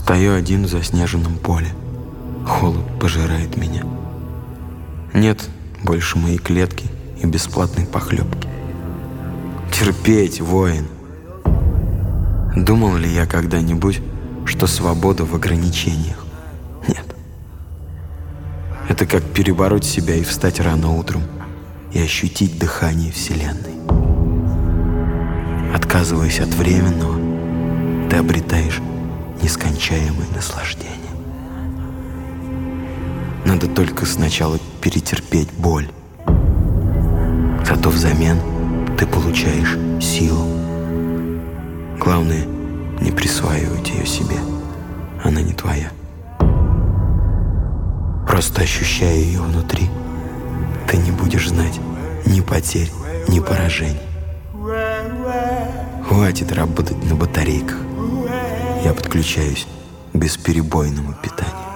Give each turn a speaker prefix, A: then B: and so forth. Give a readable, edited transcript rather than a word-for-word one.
A: Стою один в заснеженном поле. Холод пожирает меня. Нет больше моей клетки и бесплатной похлебки. Терпеть, воин. Думал ли я когда-нибудь, что свобода в ограничениях? Нет. Это как перебороть себя и встать рано утром и ощутить дыхание Вселенной. Отказываясь от временного, ты обретаешь нескончаемое наслаждение. Надо только сначала перетерпеть боль. Зато взамен ты получаешь силу. Главное, не присваивать ее себе. Она не твоя. Просто ощущая ее внутри, ты не будешь знать ни потерь, ни поражений. Хватит работать на батарейках. Я подключаюсь к бесперебойному питанию.